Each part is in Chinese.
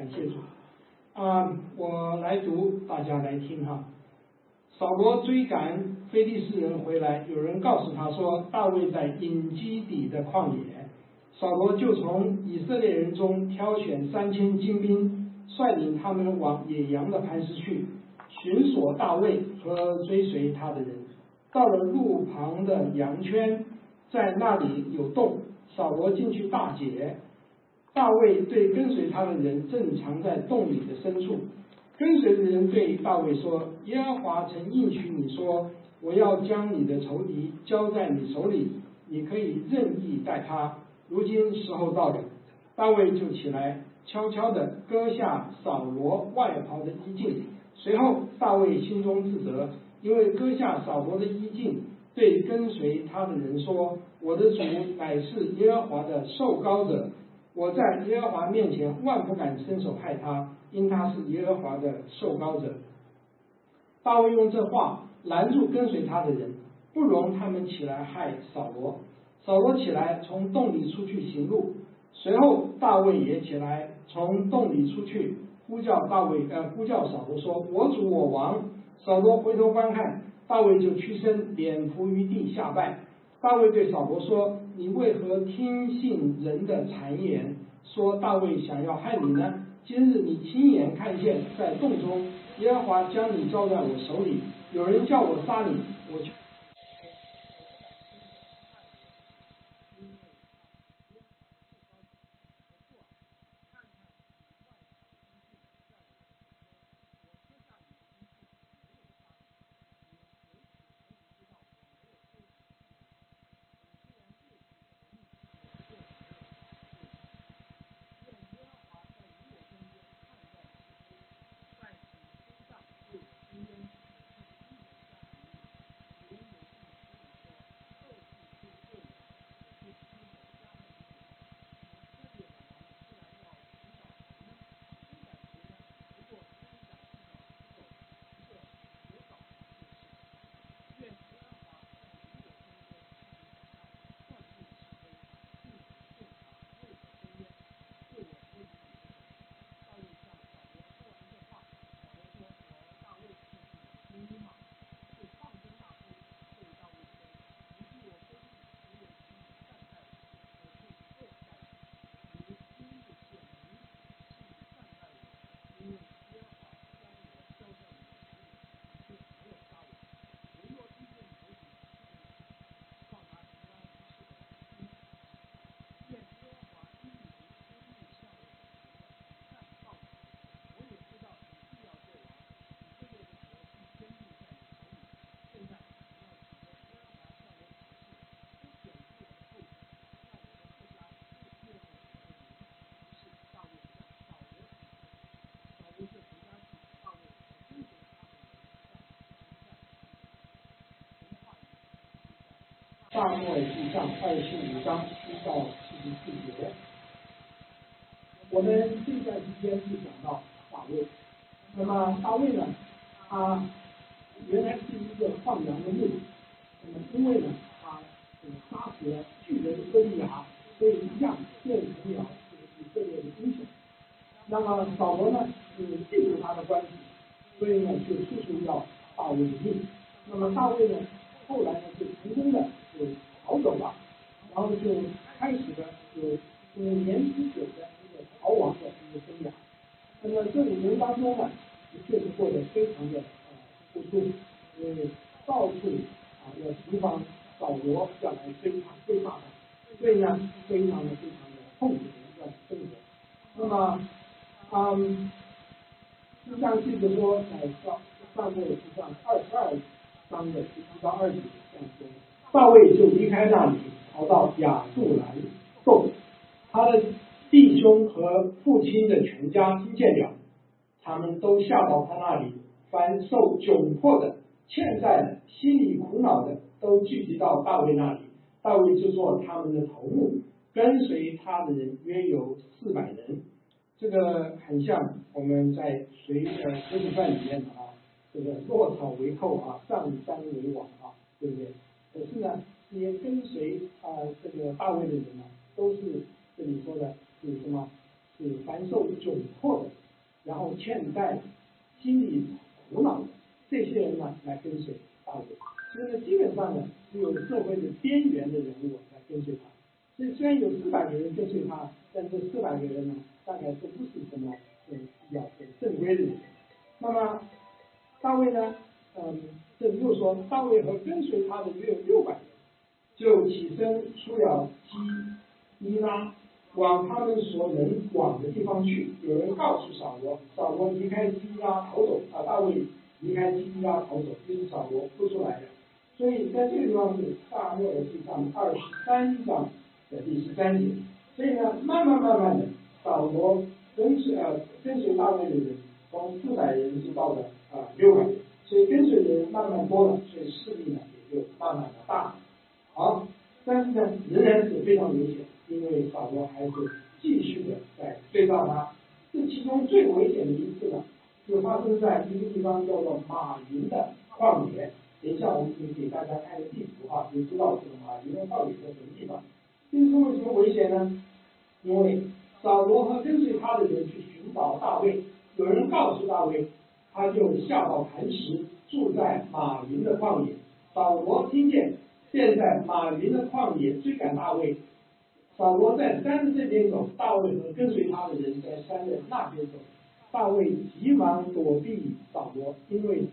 感谢主。我来读，大家来听哈。扫罗追赶非利士人回来，有人告诉他说，大卫在隐基底的旷野。扫罗就从以色列人中挑选3000精兵，率领他们往野羊的磐石去，寻索大卫和追随他的人。到了路旁的羊圈，在那里有洞，扫罗进去大解。大卫对跟随他的人正藏在洞里的深处。跟随的人对大卫说，耶和华曾应许你说，我要将你的仇敌交在你手里，你可以任意待他。如今时候到了。大卫就起来，悄悄地割下扫罗外袍的衣襟。随后大卫心中自责，因为割下扫罗的衣襟，对跟随他的人说，我的主乃是耶和华的受膏者，我在耶和华面前万不敢伸手害他，因他是耶和华的受膏者。大卫用这话拦住跟随他的人，不容他们起来害扫罗。扫罗起来从洞里出去行路，随后大卫也起来从洞里出去，呼叫扫罗说，我主我王。扫罗回头观看，大卫就屈身脸伏于地下拜。大卫对扫罗说，你为何听信人的谗言，说大卫想要害你呢？今日你亲眼看见在洞中耶和华将你交在我手里，有人叫我杀你，我就撒母耳记上25章1到44节。我们这段时间是讲到大卫。那么大卫呢，他原来是一个放羊的牧人。那么因为呢，他杀死了巨人歌利亚，所以一样变成了以色列的英雄。那么扫罗呢是嫉妒他的关系，所以呢就处处要大卫的命。那么大卫呢后来呢就成功的就逃走了，然后就开始了有5年之久的一个逃亡的一个生涯。那么这5年当中呢，的确是过得非常的付出，因为到处要提防扫罗要来追杀他，所以呢非常的痛苦的一段生活。那么就像记着说，在撒母耳记上22章的11到20节这样说，大卫就离开那里，逃到亚杜兰洞。他的弟兄和父亲的全家听见了，他们都下到他那里，凡受窘迫的、欠债的、心里苦恼的，都聚集到大卫那里。大卫就做他们的头目，跟随他的人约有400人。这个很像我们在水浒传里面这个落草为寇上山为王对不对？可是呢，这些跟随这个大卫的人呢，都是这里说的是什么？是是凡受窘迫的，然后欠债、心里苦恼的这些人呢，来跟随大卫。所以呢，基本上呢，只有社会的边缘的人物来跟随他。所以虽然有400个人跟随他，但这400个人呢，大概都不是什么比较正规的人。那么大卫呢，这里又说大卫和跟随他的约有600人，就起身出了基伊拉，往他们所能往的地方去。有人告诉扫罗，扫罗离开基伊拉逃走啊，大卫离开基伊拉逃走，于是扫罗不出来了。所以在这个地方是撒母耳记上23章的第13节。所以呢，慢慢的，扫罗跟随大卫的人从400人就到了600人，所以跟随的人慢慢多了，所以势力呢也就慢慢的大了。好，但是呢，仍然是非常危险，因为扫罗还是继续的在追杀他。这其中最危险的一次呢，就发生在一个地方叫做马云的旷野。等一下我们可以给大家看个地图哈，就知道这个马云的旷野在什么地方。这是为什么危险呢？因为扫罗和跟随他的人去寻找大卫，有人告诉大卫，他就下到磐石，住在马云的旷野。扫罗听见，便在马云的旷野追赶大卫。扫罗在山的这边走，大卫和跟随他的人在山的那边走。大卫急忙躲避扫罗，因为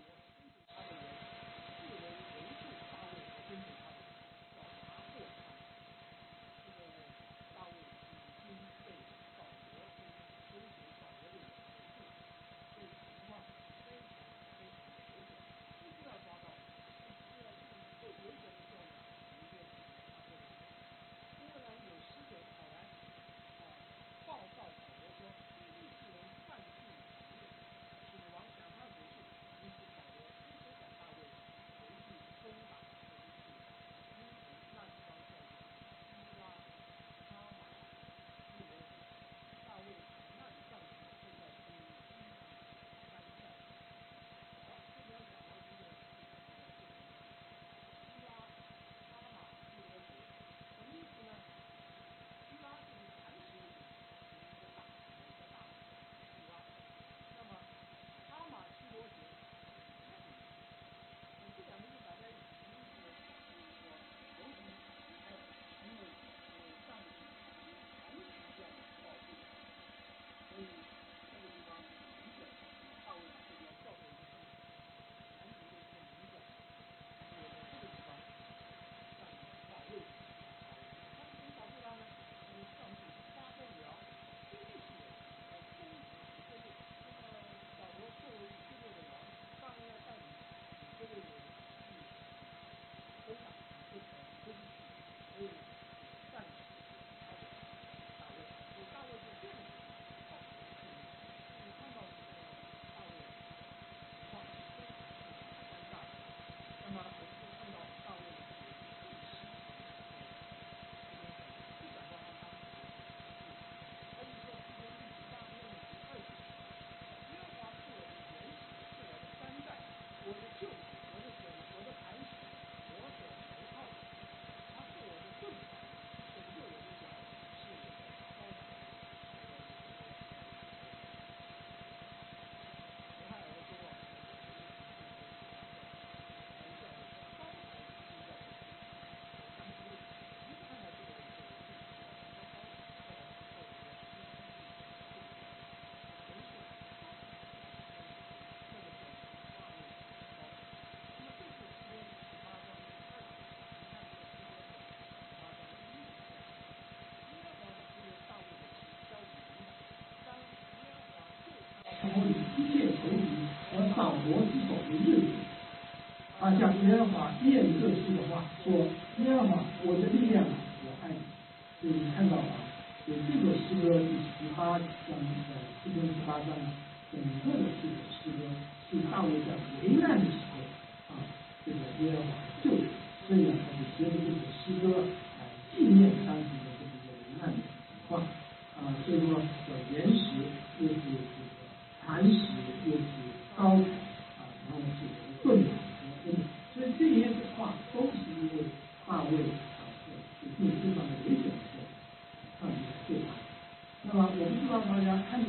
脱离一切仇敌和扫罗之手的日子，向耶和华念这句的话，说：耶和华，我的力量啊，我爱你。所以你看到有这个诗歌第18章诗篇18章整个的这个诗歌是大卫在危难的时候这个耶和华救赎，所以他就结合这首诗歌来纪念当时的这个危难的情况所以说岩石又是这个磐石，又是高台然后是盾牌和恩典，所以这些话都是因为大卫在面对非常的危险的时候，上帝救他。那么我不知道大家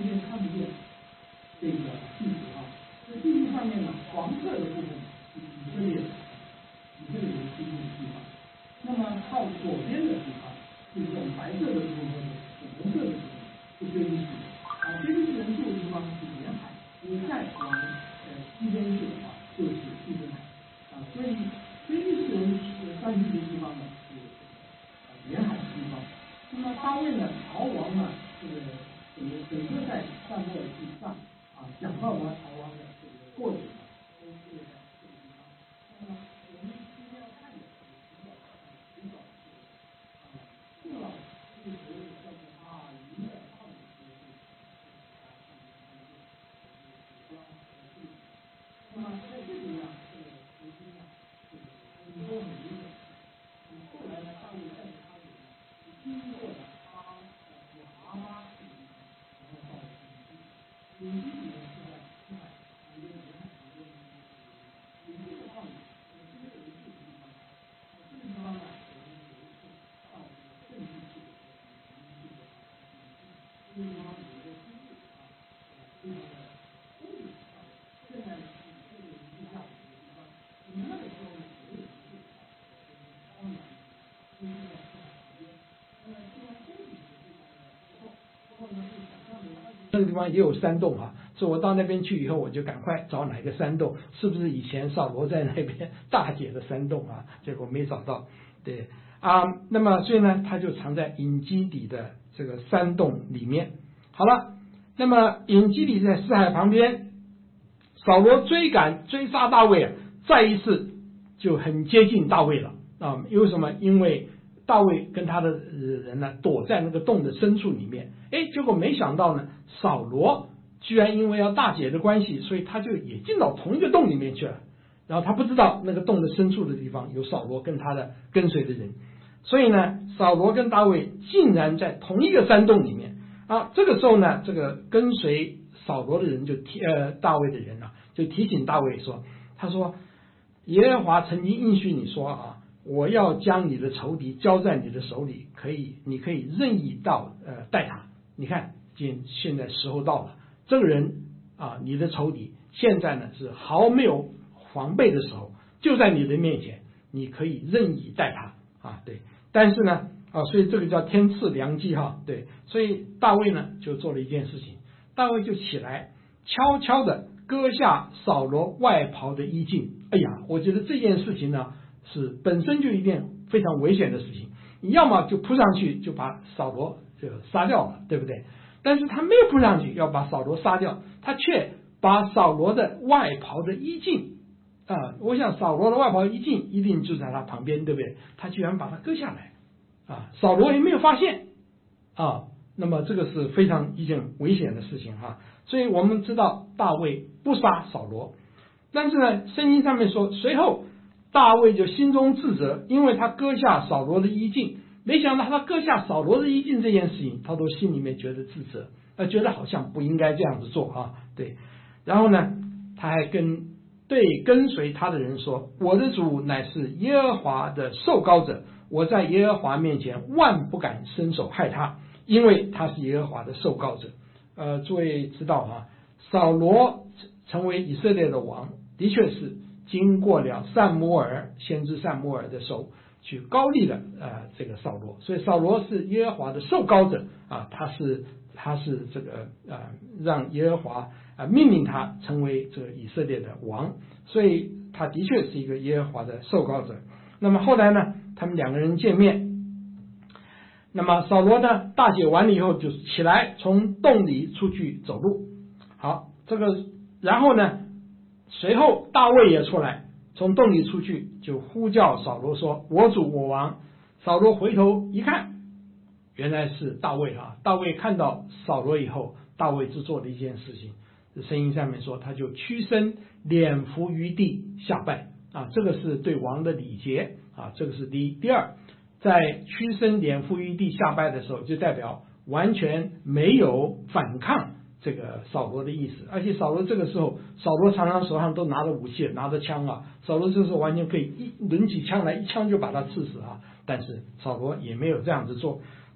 边看不见这个地图啊，这地图上面呢，黄色的部分是以色列人居住的地方，那么靠左边的地方是这种白色的部分或者红色的部分是非利士人啊，非利士人住的地方是沿海，你再往西边去的话就是地中海啊，所以非利士人占据的地方呢是沿海的地方。那么大卫呢逃亡呢，整个在撒母耳记上啊讲到他逃亡的这个过程呢，都是在这个地方。那么我们今天要看的是寻找重要是所谓的叫做马云的抗战学那么在这里呢，首先呢，很多很明显，后来呢，大卫带着他人经过了亚拉这个地方，然后到了隐基里面是在西海旁边沿海旁边有一个旷野，这个有一个地方，这个地方呢，我们有一次到这个圣地去的时候，这个地方有一个基地啊，非常的公平啊，现在呢，这个地下的地方，那个时候呢，没有基地啊，荒凉，就是在西海旁边，那么地方公平是非常的不错，不过呢，是想象的那个地方也有山洞啊，所以我到那边去以后，我就赶快找哪个山洞，是不是以前扫罗在那边大解的山洞啊？结果没找到，对啊，那么所以呢，他就藏在隐基底的这个山洞里面。好了，那么隐基底在四海旁边，扫罗追杀大卫，再一次就很接近大卫了啊！因为什么？因为大卫跟他的人呢躲在那个洞的深处里面，结果没想到呢，扫罗居然因为要大解的关系，所以他就也进到同一个洞里面去了。然后他不知道那个洞的深处的地方有扫罗跟他的跟随的人，所以呢，扫罗跟大卫竟然在同一个山洞里面啊！这个时候呢，这个跟随扫罗的人就大卫的人啊，就提醒大卫说，他说耶和华曾经应许你说啊，我要将你的仇敌交在你的手里，你可以任意待他。你看，现在时候到了，这个人啊，你的仇敌现在呢是毫没有防备的时候，就在你的面前，你可以任意待他啊。对，但是呢所以这个叫天赐良机哈。对，所以大卫呢就做了一件事情，大卫就起来悄悄的割下扫罗外袍的衣襟。哎呀，我觉得这件事情呢是本身就一件非常危险的事情，你要么就扑上去就把扫罗就杀掉了，对不对？但是他没有扑上去要把扫罗杀掉，他却把扫罗的外袍的衣襟我想扫罗的外袍衣襟一定就在他旁边，对不对？他居然把它割下来扫罗也没有发现那么这个是非常一件危险的事情所以我们知道大卫不杀扫罗，但是呢，圣经上面说，随后大卫就心中自责，因为他割下扫罗的衣襟。没想到他割下扫罗的衣襟这件事情，他都心里面觉得自责，觉得好像不应该这样子做对。然后呢，他还对跟随他的人说，我的主乃是耶和华的受膏者，我在耶和华面前万不敢伸手害他，因为他是耶和华的受膏者。诸位知道扫罗成为以色列的王，的确是经过了先知撒母耳的手去膏立了这个扫罗，所以扫罗是耶和华的受膏者他是这个让耶和华命令他成为这个以色列的王，所以他的确是一个耶和华的受膏者。那么后来呢，他们两个人见面，那么扫罗呢大解完了以后就起来从洞里出去走路。好，然后呢，随后大卫也出来从洞里出去，就呼叫扫罗说，我主我王。扫罗回头一看，原来是大卫大卫看到扫罗以后，大卫就做了一件事情，圣经上面说他就屈身脸伏于地下拜这个是对王的礼节这个是第一。第二，在屈身脸伏于地下拜的时候，就代表完全没有反抗这个扫罗的意思，而且扫罗这个时候，扫罗常常手上都拿着武器，拿着枪扫罗这时候完全可以抡起枪来，一枪就把他刺死但是扫罗也没有这样子做。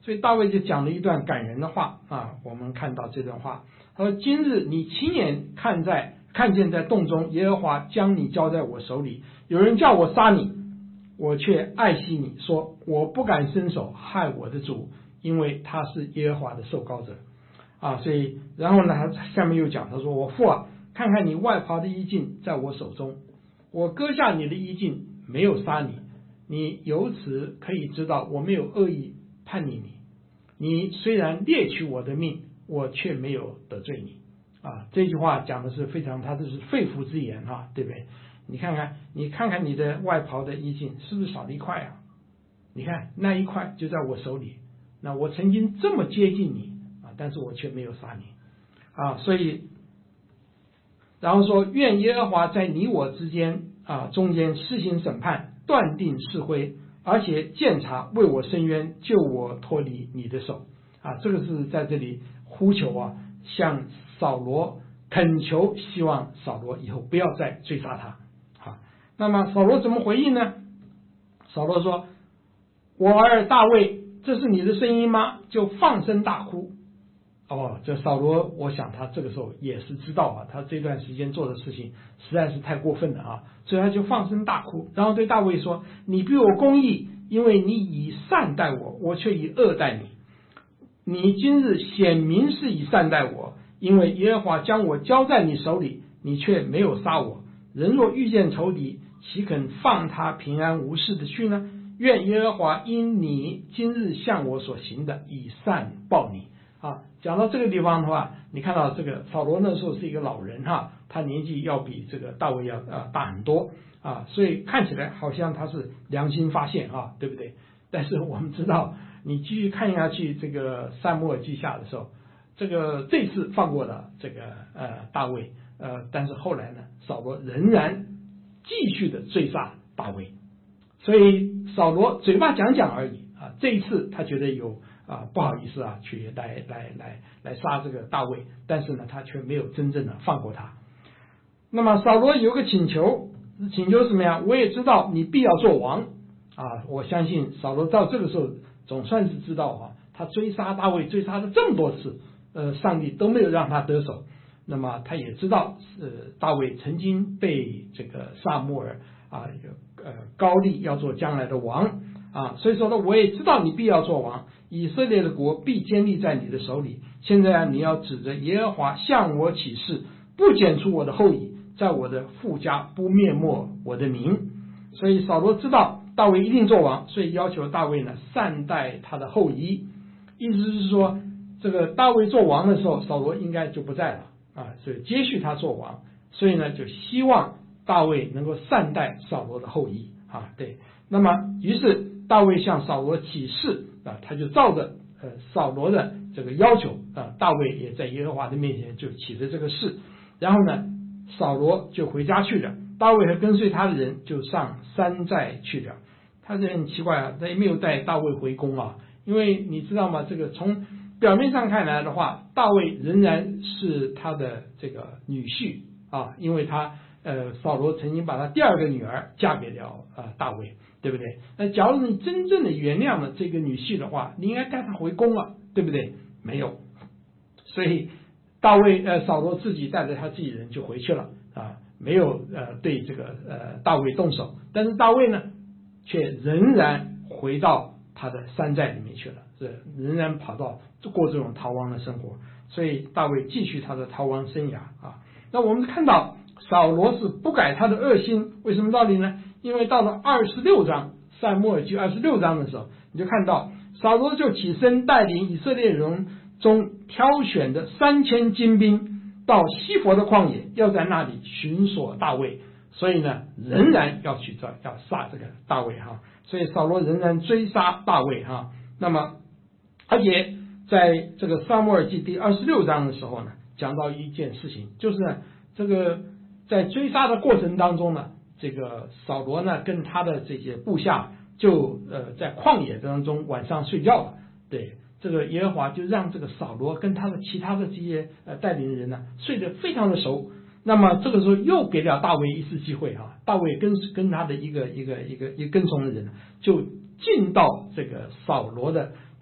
所以大卫就讲了一段感人的话啊，我们看到这段话，他说：今日你亲眼看见在洞中，耶和华将你交在我手里，有人叫我杀你，我却爱惜你，说我不敢伸手害我的主，因为他是耶和华的受膏者啊。所以然后呢，他下面又讲，他说：我父啊，看看你外袍的衣襟在我手中，我割下你的衣襟，没有杀你，你由此可以知道我没有恶意叛逆你。你虽然猎取我的命，我却没有得罪你啊。这句话讲的是非常，他这是肺腑之言啊，对不对？你看看你的外袍的衣襟是不是少了一块啊？你看那一块就在我手里，那我曾经这么接近你啊，但是我却没有杀你啊。所以然后说，愿耶和华在你我之间啊中间施行审判，断定是非，而且鉴察，为我伸冤，救我脱离你的手啊。这个是在这里呼求啊，向扫罗恳求，希望扫罗以后不要再追杀他。好，那么扫罗怎么回应呢？扫罗说：我儿大卫，这是你的声音吗？就放声大哭。哦，这扫罗，我想他这个时候也是知道啊，他这段时间做的事情实在是太过分了啊，所以他就放声大哭，然后对大卫说：你比我公义，因为你以善待我，我却以恶待你。你今日显明是以善待我，因为耶和华将我交在你手里，你却没有杀我。人若遇见仇敌，岂肯放他平安无事的去呢？愿耶和华因你今日向我所行的，以善报你。啊，讲到这个地方的话，你看到这个扫罗那时候是一个老人哈，他年纪要比这个大卫要大很多啊，所以看起来好像他是良心发现啊，对不对？但是我们知道，你继续看下去，这个撒母耳记下的时候，这次放过了这个大卫，但是后来呢，扫罗仍然继续的追杀大卫，所以扫罗嘴巴讲讲而已啊，这一次他觉得有不好意思啊，去来杀这个大卫，但是呢，他却没有真正的放过他。那么扫罗有个请求什么呀？我也知道你必要做王啊！我相信扫罗到这个时候总算是知道啊，他追杀大卫追杀了这么多次，上帝都没有让他得手。那么他也知道大卫曾经被这个撒母耳高立要做将来的王啊，所以说呢，我也知道你必要做王，以色列的国必坚立在你的手里。现在你要指着耶和华向我起誓，不剪除我的后裔，在我的父家不灭没我的名。所以扫罗知道大卫一定做王，所以要求大卫呢善待他的后裔，意思是说，这个大卫做王的时候，扫罗应该就不在了啊，所以接续他做王，所以呢就希望大卫能够善待扫罗的后裔啊。对，那么于是大卫向扫罗起誓啊，他就照着扫罗的这个要求啊，大卫也在耶和华的面前就起了这个誓，然后呢，扫罗就回家去了，大卫和跟随他的人就上山寨去了。他这很奇怪啊，他也没有带大卫回宫啊，因为你知道吗？这个从表面上看来的话，大卫仍然是他的这个女婿啊，因为他扫罗曾经把他第二个女儿嫁给了大卫，对不对？那假如你真正的原谅了这个女婿的话，你应该带他回宫了，对不对？没有，所以扫罗自己带着他自己人就回去了啊，没有对这个大卫动手，但是大卫呢，却仍然回到他的山寨里面去了，仍然跑到过这种逃亡的生活，所以大卫继续他的逃亡生涯啊。那我们看到扫罗是不改他的恶心，为什么道理呢？因为到了26章撒母耳记26章的时候，你就看到扫罗就起身带领以色列人中挑选的3000精兵到西弗的旷野，要在那里寻索大卫，所以呢仍然要杀这个大卫哈，所以扫罗仍然追杀大卫哈。那么而且在这个撒母耳记第26章的时候呢，讲到一件事情，就是呢这个在追杀的过程当中呢，这个扫罗呢跟他的这些部下就在旷野当中晚上睡觉了，对，这个耶和华就让这个扫罗跟他的其他的这些带领人呢睡得非常的熟。那么这个时候又给了大卫一次机会啊，大卫跟他的一个跟从的人就进到这个扫罗的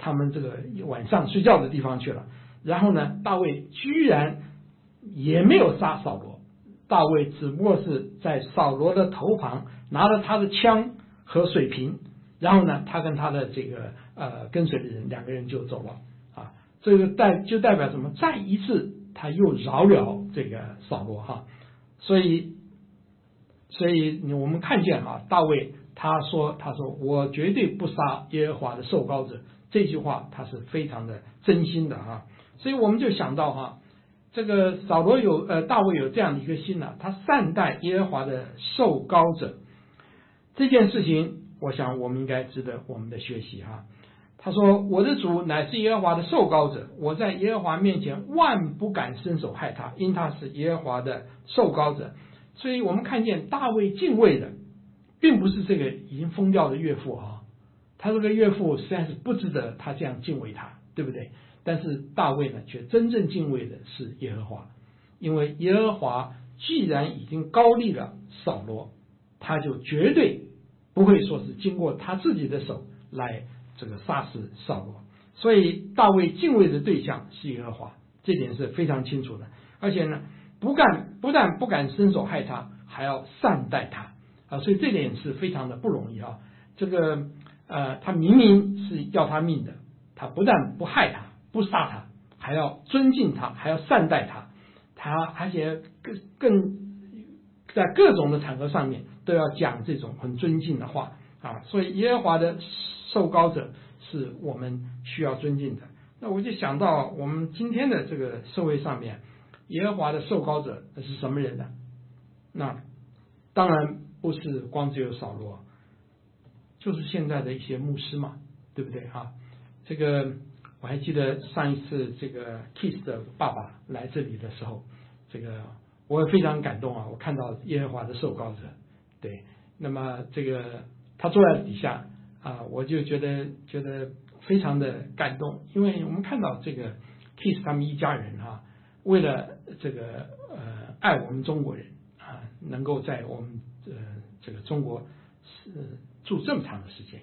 他们这个晚上睡觉的地方去了。然后呢，大卫居然也没有杀扫罗，大卫只不过是在扫罗的头旁拿了他的枪和水瓶，然后呢，他跟他的这个跟随的人两个人就走了啊。这个代表什么？再一次他又饶了这个扫罗哈。所以我们看见啊，大卫他说我绝对不杀耶和华的受膏者，这句话他是非常的真心的哈。所以我们就想到哈，这个大卫有这样的一颗心他善待耶和华的受膏者，这件事情我想我们应该值得我们的学习哈。他说我的主乃是耶和华的受膏者，我在耶和华面前万不敢伸手害他，因他是耶和华的受膏者。所以我们看见大卫敬畏的并不是这个已经疯掉的岳父他这个岳父实在是不值得他这样敬畏他，对不对？但是大卫呢，却真正敬畏的是耶和华，因为耶和华既然已经膏立了扫罗，他就绝对不会说是经过他自己的手来这个杀死扫罗。所以大卫敬畏的对象是耶和华，这点是非常清楚的。而且呢，不但不敢伸手害他，还要善待他所以这点是非常的不容易这个他明明是要他命的，他不但不害他不杀他，还要尊敬他，还要善待他而且更在各种的场合上面都要讲这种很尊敬的话所以耶和华的受膏者是我们需要尊敬的。那我就想到我们今天的这个社会上面，耶和华的受膏者是什么人呢？那当然不是光只有扫罗，就是现在的一些牧师嘛，对不对这个我还记得上一次这个 Kiss 的爸爸来这里的时候，这个我也非常感动我看到耶和华的受膏者，对，那么这个他坐在底下我就觉得非常的感动，因为我们看到这个 Kiss 他们一家人为了这个爱我们中国人能够在我们这个中国住这么长的时间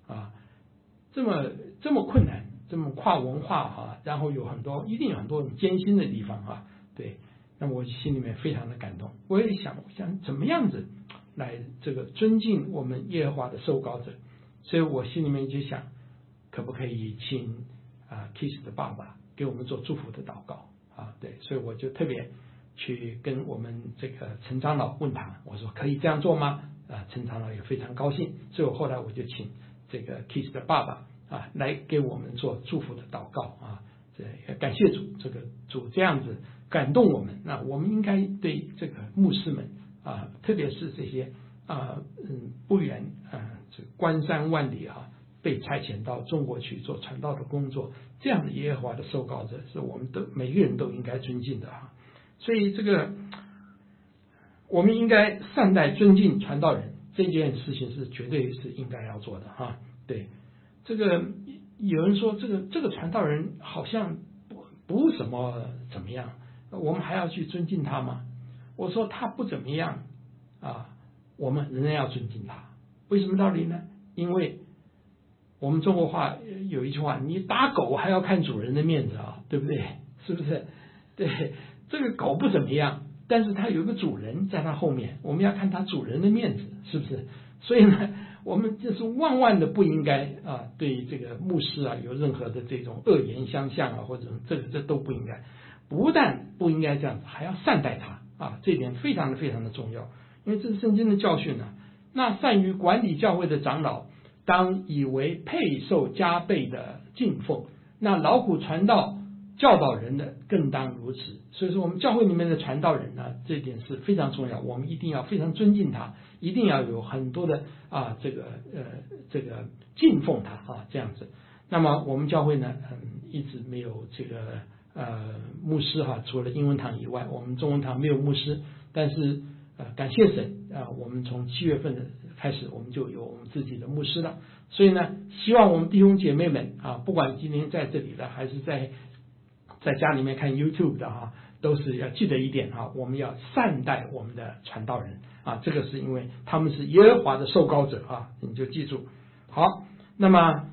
这么困难，这么跨文化然后一定有很多很艰辛的地方对，那么我心里面非常的感动。我也想怎么样子来这个尊敬我们耶和华的受膏者，所以我心里面就想，可不可以请Kiss 的爸爸给我们做祝福的祷告对，所以我就特别去跟我们这个陈长老问他，我说可以这样做吗？陈长老也非常高兴，所以后来我就请这个 Kiss 的爸爸来给我们做祝福的祷告这感谢主，这个主这样子感动我们，那我们应该对这个牧师们特别是这些不远这关山万里被差遣到中国去做传道的工作，这样的耶和华的受膏者是我们每个人都应该尊敬的所以这个我们应该善待尊敬传道人，这件事情是绝对是应该要做的对，这个有人说这个传道人好像不怎么样，我们还要去尊敬他吗？我说他不怎么样我们仍然要尊敬他。为什么道理呢？因为我们中国话有一句话，你打狗还要看主人的面子对不对？是不是？对，这个狗不怎么样，但是它有一个主人在它后面，我们要看它主人的面子，是不是？所以呢，我们就是万万的不应该对这个牧师有任何的这种恶言相向或者这都不应该。不但不应该这样子，还要善待他这一点非常的重要，因为这是圣经的教训那善于管理教会的长老，当以为配受加倍的敬奉，那劳苦传道教导人的更当如此。所以说我们教会里面的传道人这一点是非常重要，我们一定要非常尊敬他，一定要有很多的这个敬奉他这样子。那么我们教会呢一直没有这个牧师除了英文堂以外，我们中文堂没有牧师，但是感谢神我们从7月份的开始，我们就有我们自己的牧师了。所以呢，希望我们弟兄姐妹们不管今天在这里的，还是在家里面看 YouTube 的都是要记得一点我们要善待我们的传道人这个是因为他们是耶和华的受膏者你就记住。好，那么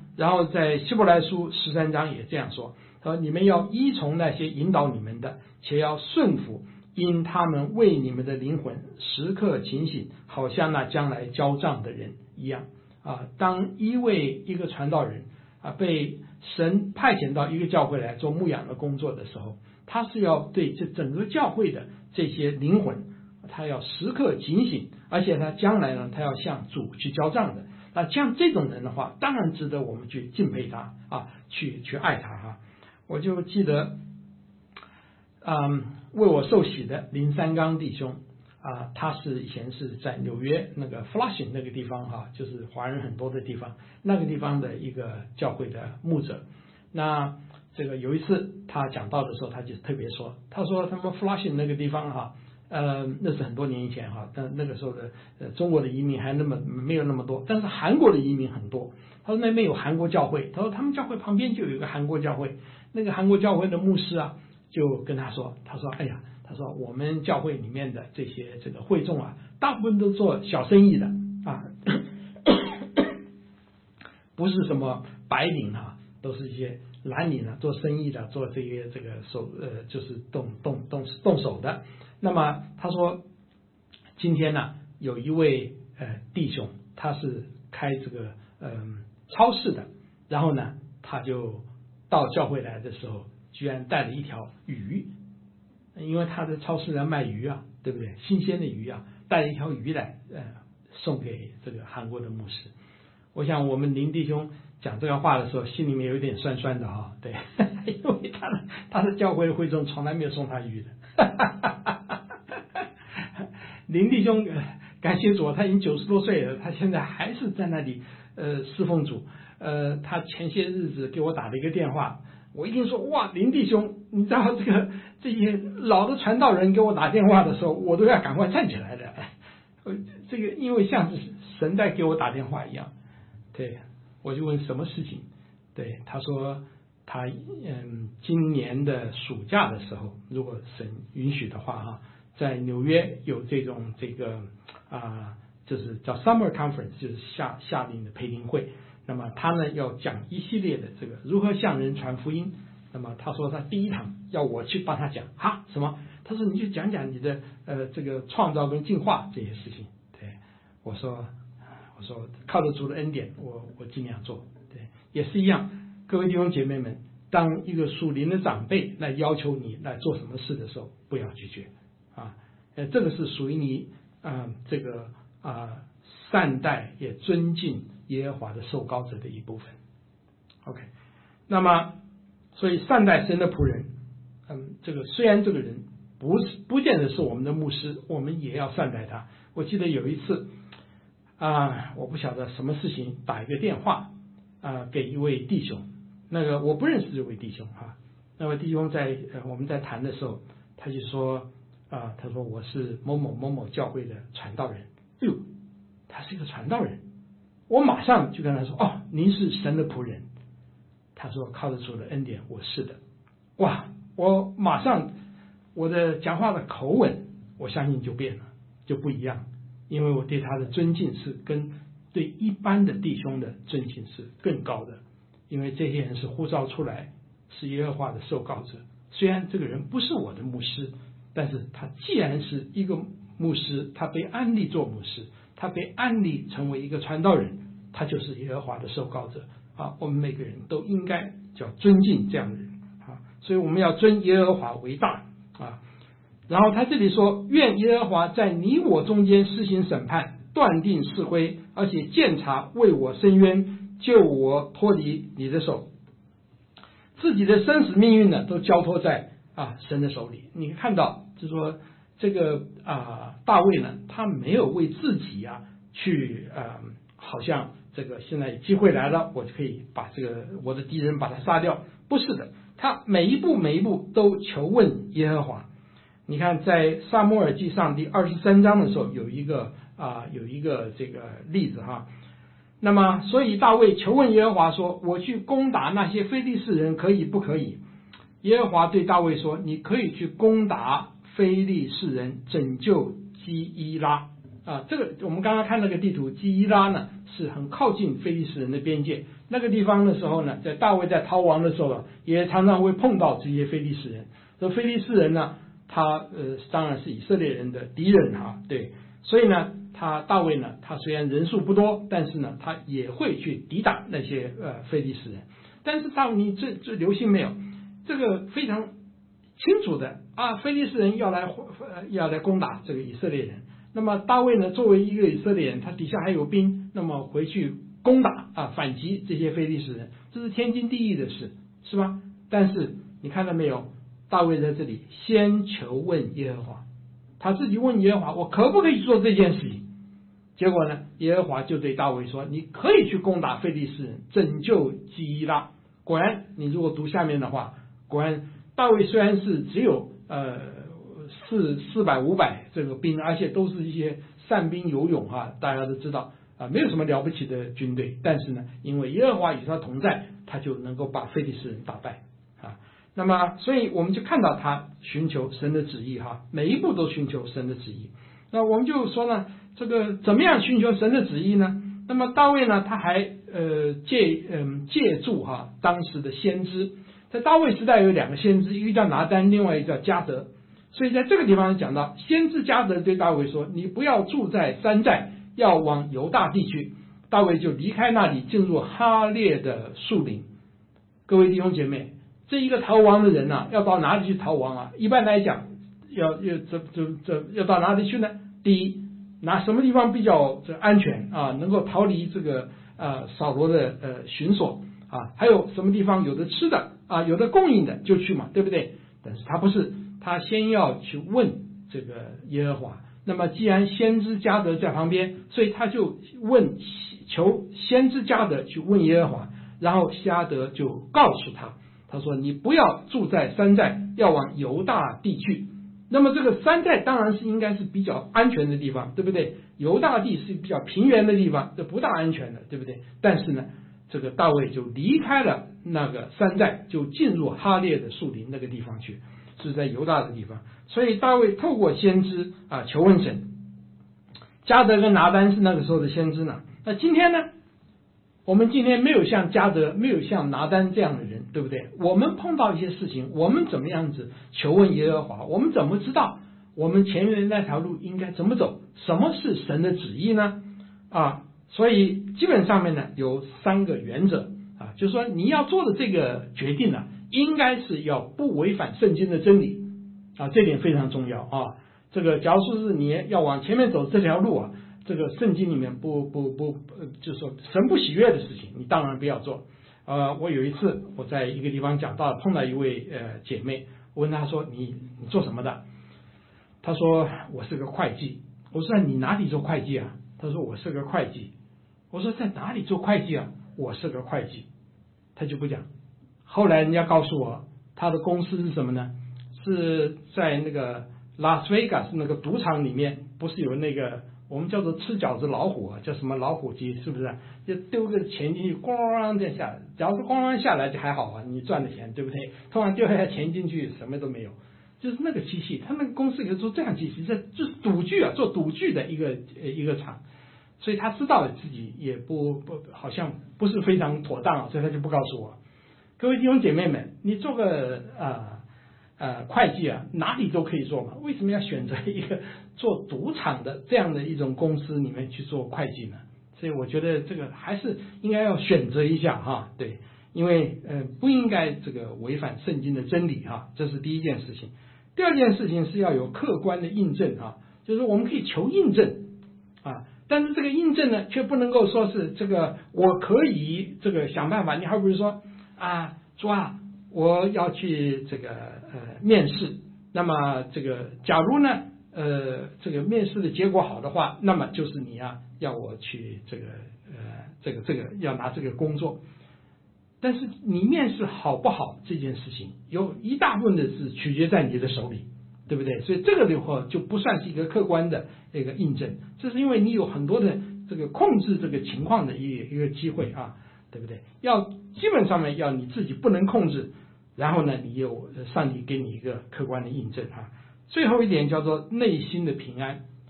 然后在希伯来书13章也这样说，他说你们要依从那些引导你们的，且要顺服，因他们为你们的灵魂时刻警醒，好像那将来交账的人一样。当一个传道人被神派遣到一个教会来做牧养的工作的时候，他是要对这整个教会的这些灵魂，他要时刻警醒，而且他将来呢，他要向主去交账的。那像这种人的话，当然值得我们去敬佩他去爱他我就记得为我受洗的林三刚弟兄他以前是在纽约那个 Flushing 那个地方就是华人很多的地方，那个地方的一个教会的牧者。那这个有一次他讲道的时候，他就特别说，他说他们 Flushing 那个地方那是很多年以前但那个时候的中国的移民还没有那么多，但是韩国的移民很多。他说那边有韩国教会，他说他们教会旁边就有一个韩国教会，那个韩国教会的牧师就跟他说哎呀，他说我们教会里面的这个会众大部分都做小生意的不是什么白领都是一些蓝领做生意的，做这个就是动手的。那么他说今天有一位弟兄，他是开这个超市的，然后呢他就到教会来的时候，居然带了一条鱼，因为他的超市在卖鱼对不对？新鲜的鱼带了一条鱼来送给这个韩国的牧师。我想我们林弟兄讲这个话的时候，心里面有点酸酸的对，因为他的教会会众从来没有送他鱼的。林弟兄感谢主，他已经90多岁了，他现在还是在那里侍奉主。他前些日子给我打了一个电话，我一听说哇，林弟兄，你知道这些老的传道人给我打电话的时候，我都要赶快站起来的。这个因为像是神在给我打电话一样。对，我就问什么事情，对，他说他今年的暑假的时候，如果神允许的话在纽约有这个就是叫 Summer Conference， 就是夏令的培灵会。那么他呢要讲一系列的这个如何向人传福音。那么他说他第一堂要我去帮他讲什么？他说你就讲讲你的这个创造跟进化这些事情。对，我说靠着主的恩典，我尽量做。对，也是一样，各位弟兄姐妹们，当一个属灵的长辈来要求你来做什么事的时候，不要拒绝这个是属于你这个善待也尊敬耶和华的受膏者的一部分。 OK， 那么所以善待神的仆人，这个虽然这个人不见得是我们的牧师，我们也要善待他。我记得有一次我不晓得什么事情，打一个电话给一位弟兄，那个我不认识这位弟兄那位弟兄我们在谈的时候，他就说他说我是某某某某教会的传道人。他是一个传道人，我马上就跟他说您是神的仆人。他说靠着主的恩典，我是的。哇，我马上我的讲话的口吻，我相信就变了，就不一样，因为我对他的尊敬是跟对一般的弟兄的尊敬是更高的，因为这些人是呼召出来，是耶和华的受膏者。虽然这个人不是我的牧师，但是他既然是一个牧师，他被安立做牧师，他被安立成为一个传道人，他就是耶和华的受膏者我们每个人都应该叫尊敬这样的人所以我们要尊耶和华为大然后他这里说，愿耶和华在你我中间施行审判，断定是非，而且鉴察，为我伸冤，救我脱离你的手。自己的生死命运呢，都交托在神的手里。你看到就是说这个大卫呢，他没有为自己去好像这个现在机会来了，我就可以把这个我的敌人把他杀掉。不是的，他每一步都求问耶和华。你看在撒母耳记上第23章的时候，有一个这个例子那么所以大卫求问耶和华说，我去攻打那些非利士人可以不可以？耶和华对大卫说，你可以去攻打非利士人，拯救基伊拉。 这个我们刚刚看那个地图，基伊拉呢是很靠近非利士人的边界，那个地方的时候呢，在大卫在逃亡的时候也常常会碰到这些非利士人。这非利士人呢，他当然是以色列人的敌人对，所以呢，大卫呢，他虽然人数不多，但是呢，他也会去抵挡那些非利士人。但是你这留心没有？这个非常清楚的非利士人要来攻打这个以色列人。那么大卫呢，作为一个以色列人，他底下还有兵，那么回去攻打反击这些非利士人，这是天经地义的事，是吧？但是你看到没有？大卫在这里先求问耶和华，他自己问耶和华，我可不可以做这件事情？结果呢，耶和华就对大卫说，你可以去攻打非利士人，拯救基伊拉。果然，你如果读下面的话，果然大卫虽然是只有400-500这个兵，而且都是一些善兵游勇大家都知道没有什么了不起的军队，但是呢，因为耶和华与他同在，他就能够把非利士人打败那么，所以我们就看到他寻求神的旨意每一步都寻求神的旨意。那我们就说呢，这个怎么样寻求神的旨意呢？那么大卫呢，他还借助当时的先知，在大卫时代有2个先知，一个叫拿单，另外一个叫迦得。所以在这个地方讲到，先知迦得对大卫说，你不要住在山寨，要往犹大地去。大卫就离开那里，进入哈列的树林。各位弟兄姐妹，这一个逃亡的人要到哪里去逃亡一般来讲，要到哪里去呢？第一，什么地方比较安全能够逃离这个扫罗的巡索还有什么地方有的吃的有的供应的就去嘛，对不对？但是他不是，他先要去问这个耶和华。那么既然先知迦得在旁边，所以他就求先知迦得去问耶和华，然后迦得就告诉他说，你不要住在山寨，要往犹大地去。那么这个山寨当然是应该是比较安全的地方，对不对？犹大地是比较平原的地方，这不大安全的，对不对？但是呢，这个大卫就离开了那个山寨，就进入哈列的树林那个地方去，是在犹大的地方。所以大卫透过先知求问神。迦得跟拿单是那个时候的先知呢。那今天呢，我们今天没有像迦得，没有像拿单这样的人，对不对？我们碰到一些事情，我们怎么样子求问耶和华？我们怎么知道我们前面的那条路应该怎么走？什么是神的旨意呢？所以基本上面呢有3个原则就是说你要做的这个决定应该是要不违反圣经的真理这点非常重要这个假如说是你要往前面走这条路这个圣经里面不就是说神不喜悦的事情，你当然不要做。我有一次我在一个地方讲道，碰到一位姐妹，我问她说你做什么的？她说我是个会计。我说你哪里做会计啊？她说我是个会计。我说在哪里做会计啊？我是个会计。她就不讲。后来人家告诉我，她的公司是什么呢？是在那个拉斯维加斯那个赌场里面，不是有那个我们叫做吃饺子老虎叫什么老虎机，是不是？就丢个钱进去，咣这样下来，假如是咣下来就还好你赚的钱，对不对？通常丢下钱进去什么都没有，就是那个机器，他那个公司有做这样机器，这就是赌具做赌具的一个厂，所以他知道自己也不好像不是非常妥当，所以他就不告诉我。各位弟兄姐妹们，你做个会计哪里都可以做嘛，为什么要选择一个做赌场的这样的一种公司里面去做会计呢？所以我觉得这个还是应该要选择一下对，因为不应该这个违反圣经的真理这是第一件事情。第二件事情是要有客观的印证就是我们可以求印证但是这个印证呢，却不能够说是这个我可以这个想办法。你好比如说说我要去这个面试，那么这个假如呢这个面试的结果好的话，那么就是你要我去这个要拿这个工作。但是你面试好不好这件事情，有一大部分的是取决在你的手里，对不对？所以这个的话就不算是一个客观的一个印证，这是因为你有很多的这个控制这个情况的一个机会对不对？基本上面要你自己不能控制，然后呢你有上帝给你一个客观的印证最后一点叫做内心的平安。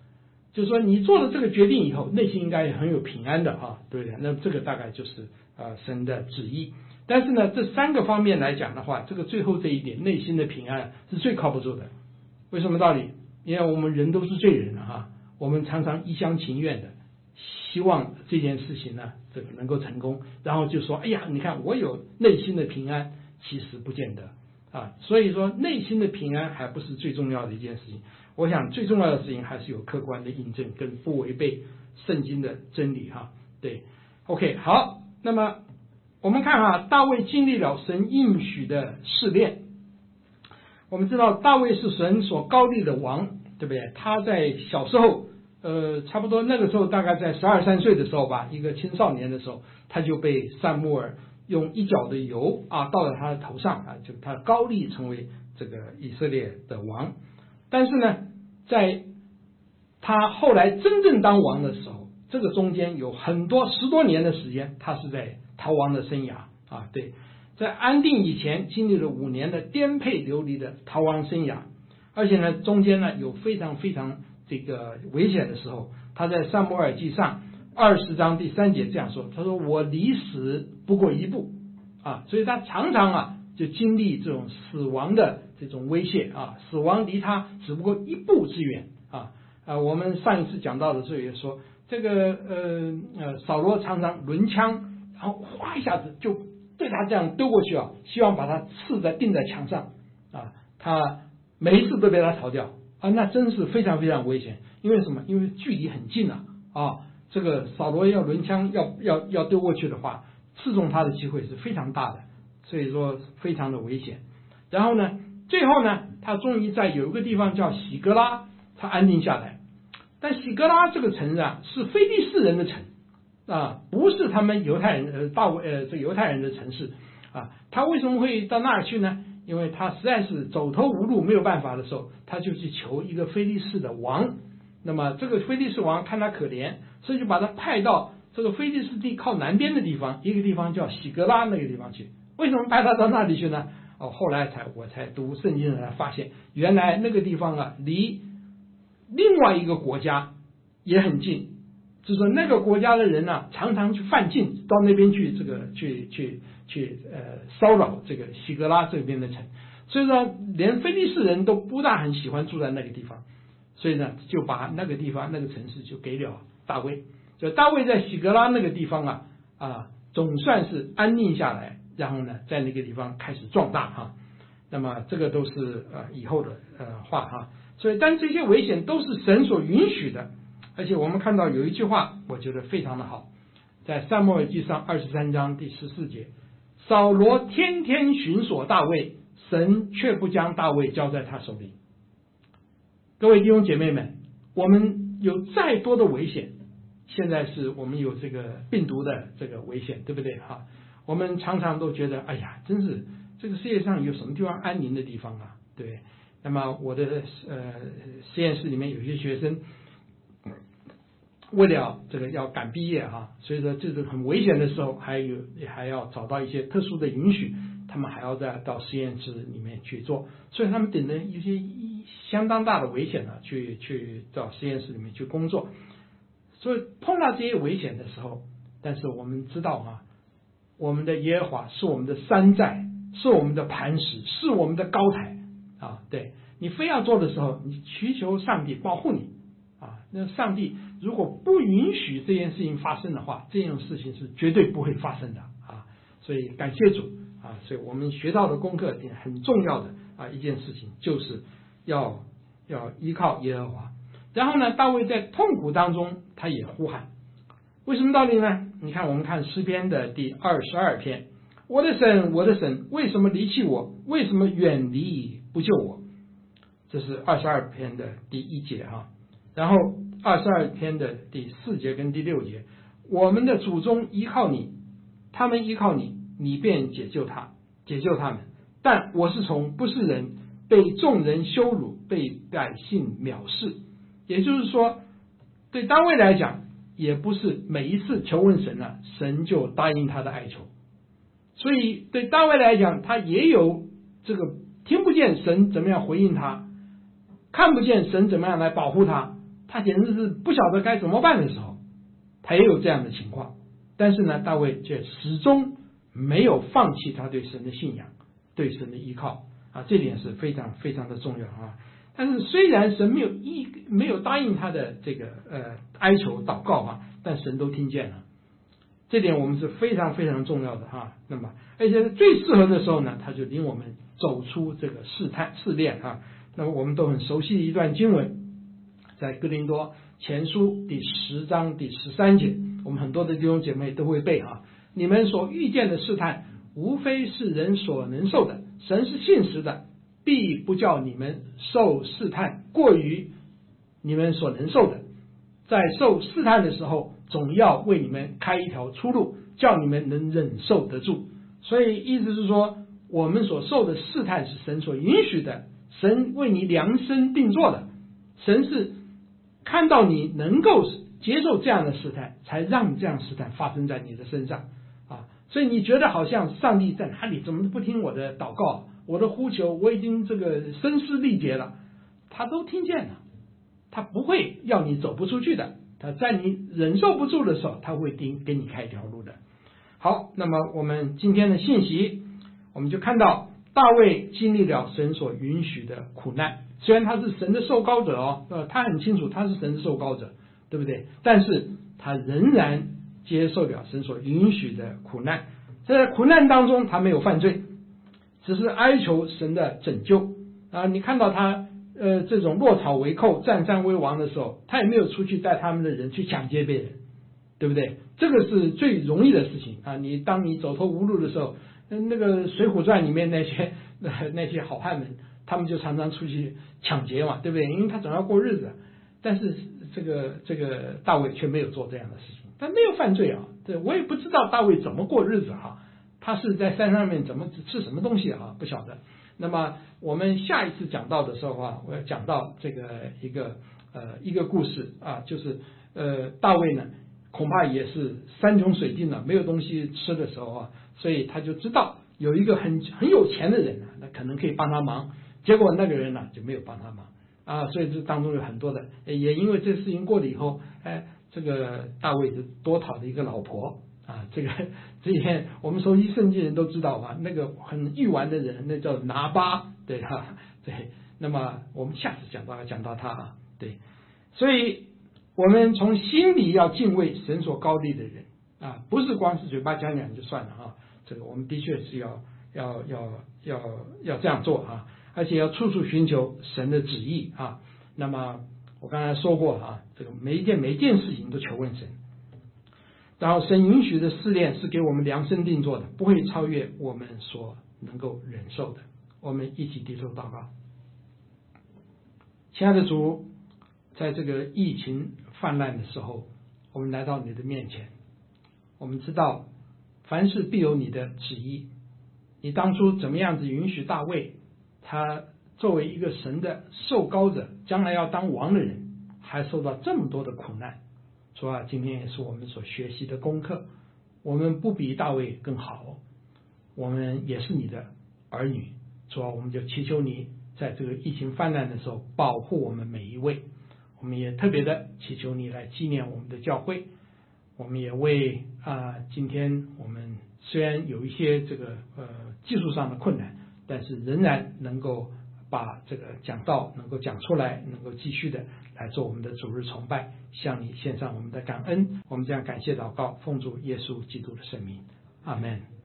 就是说你做了这个决定以后，内心应该也很有平安的对不对？那这个大概就是神的旨意。但是呢，这3个方面来讲的话，这个最后这一点内心的平安是最靠不住的。为什么道理？因为我们人都是罪人我们常常一厢情愿的希望这件事情呢这个能够成功，然后就说哎呀，你看我有内心的平安，其实不见得所以说内心的平安还不是最重要的一件事情。我想最重要的事情还是有客观的印证跟不违背圣经的真理对 OK 好。那么我们看大卫经历了神应许的试炼。我们知道大卫是神所膏立的王，对不对？他在小时候差不多那个时候大概在12、13岁的时候吧，一个青少年的时候，他就被撒母耳用一脚的油倒在他的头上就他膏立成为这个以色列的王。但是呢，在他后来真正当王的时候，这个中间有很多10多年的时间，他是在逃亡的生涯对，在安定以前经历了5年的颠沛流离的逃亡生涯，而且呢中间呢有非常非常这个危险的时候。他在撒母耳记上20章第3节这样说，他说我离死不过一步所以他常常就经历这种死亡的这种威胁死亡离他只不过一步之远我们上一次讲到的时候也说，这个扫罗常常抡枪，然后哗一下子就对他这样丢过去希望把他钉在墙上他每一次都被他逃掉那真是非常非常危险。因为什么？因为距离很近这个扫罗要抡枪要丢过去的话，刺中他的机会是非常大的，所以说非常的危险。然后呢，最后呢，他终于在有一个地方叫喜格拉，他安定下来。但喜格拉这个城是非利士人的城不是他们犹太人这犹太人的城市他为什么会到那儿去呢？因为他实在是走投无路没有办法的时候，他就去求一个非利士的王。那么这个非利士王看他可怜，所以就把他派到这个非利士地靠南边的地方，一个地方叫喜格拉那个地方去。为什么派他到那里去呢？后来我才读圣经才发现，原来那个地方离另外一个国家也很近，就是说那个国家的人常常去犯禁到那边去去骚扰这个喜格拉这边的城，所以说连非利士人都不大很喜欢住在那个地方。所以呢，就把那个地方那个城市就给了大卫。就大卫在喜格拉那个地方总算是安定下来，然后呢，在那个地方开始壮大那么这个都是以后的话所以，但这些危险都是神所允许的。而且我们看到有一句话，我觉得非常的好，在撒母耳记上23章第14节，扫罗天天寻索大卫，神却不将大卫交在他手里。各位弟兄姐妹们，我们有再多的危险，现在是我们有这个病毒的这个危险，对不对我们常常都觉得哎呀，真是这个世界上有什么地方安宁的地方对不对？那么我的实验室里面有些学生为了这个要赶毕业所以说这种很危险的时候还要找到一些特殊的允许，他们还要再到实验室里面去做，所以他们顶着一些相当大的危险去到实验室里面去工作。所以碰到这些危险的时候，但是我们知道我们的耶和华是我们的山寨，是我们的磐石，是我们的高台对，你非要做的时候，你祈求上帝保护你那上帝如果不允许这件事情发生的话，这种事情是绝对不会发生的所以感谢主所以我们学到的功课很重要的一件事情，就是要依靠耶和华。然后呢，大卫在痛苦当中他也呼喊，为什么道理呢？你看我们看诗篇的第22篇，我的神，我的神，为什么离弃我？为什么远离不救我？这是22篇的第1节然后22篇的第4节跟第6节，我们的祖宗依靠你，他们依靠你，你便解救他们。但我是从不是人，被众人羞辱，被百姓藐视。也就是说，对大卫来讲，也不是每一次求问神神就答应他的哀求。所以对大卫来讲，他也有这个听不见神怎么样回应他，看不见神怎么样来保护他， 他简直是不晓得该怎么办的时候，他也有这样的情况。但是呢，大卫却始终没有放弃他对神的信仰，对神的依靠啊，这点是非常非常的重要啊。但是虽然神没有答应他的这个哀求祷告啊，但神都听见了，这点我们是非常非常重要的哈。那么而且最适合的时候呢，他就领我们走出这个试炼啊。那么我们都很熟悉的一段经文，在哥林多前书第10章第13节，我们很多的弟兄姐妹都会背啊。你们所遇见的试探，无非是人所能受的，神是信实的，必不叫你们受试探过于你们所能受的，在受试探的时候，总要为你们开一条出路，叫你们能忍受得住。所以意思是说，我们所受的试探是神所允许的，神为你量身定做的，神是看到你能够接受这样的试探，才让这样的试探发生在你的身上啊。所以你觉得好像上帝在哪里，怎么不听我的祷告，我的呼求，我已经这个声嘶力竭了，他都听见了，他不会要你走不出去的，他在你忍受不住的时候，他会给你开一条路的。好，那么我们今天的信息，我们就看到大卫经历了神所允许的苦难，虽然他是神的受膏者哦，他很清楚他是神的受膏者，对不对？但是他仍然接受了神所允许的苦难，在苦难当中他没有犯罪，只是哀求神的拯救啊。你看到他这种落草为寇、占山为王的时候，他也没有出去带他们的人去抢劫别人，对不对？这个是最容易的事情啊！当你走投无路的时候，那个《水浒传》里面那些好汉们，他们就常常出去抢劫嘛，对不对？因为他总要过日子。但是这个大卫却没有做这样的事情，他没有犯罪啊。对，我也不知道大卫怎么过日子啊，他是在山上面怎么吃什么东西啊？不晓得。那么我们下一次讲到的时候啊，我要讲到这个一个故事啊，就是大卫呢恐怕也是山穷水尽了，没有东西吃的时候啊，所以他就知道有一个很有钱的人那可能可以帮他忙，结果那个人呢就没有帮他忙啊，所以这当中有很多的，也因为这事情过了以后，这个大卫就多讨了一个老婆啊，这些我们熟悉圣经人都知道啊，那个很欲玩的人，那叫拿巴，对哈，对。那么我们下次讲到他啊，对，所以我们从心里要敬畏神所膏立的人啊，不是光是嘴巴讲讲就算了啊，这个我们的确是要这样做啊，而且要处处寻求神的旨意啊。那么我刚才说过啊，这个每一件事情都求问神。然后神允许的试炼是给我们量身定做的，不会超越我们所能够忍受的。我们一起低头祷告。亲爱的主，在这个疫情泛滥的时候，我们来到你的面前，我们知道凡事必有你的旨意。你当初怎么样子允许大卫，他作为一个神的受膏者，将来要当王的人，还受到这么多的苦难。主啊，今天也是我们所学习的功课，我们不比大卫更好，我们也是你的儿女。主啊，我们就祈求你在这个疫情泛滥的时候保护我们每一位，我们也特别的祈求你来纪念我们的教会。我们也为今天我们虽然有一些这个技术上的困难，但是仍然能够把这个讲道能够讲出来，能够继续的来做我们的主日崇拜，向你献上我们的感恩。我们这样感谢祷告，奉主耶稣基督的圣名，阿们。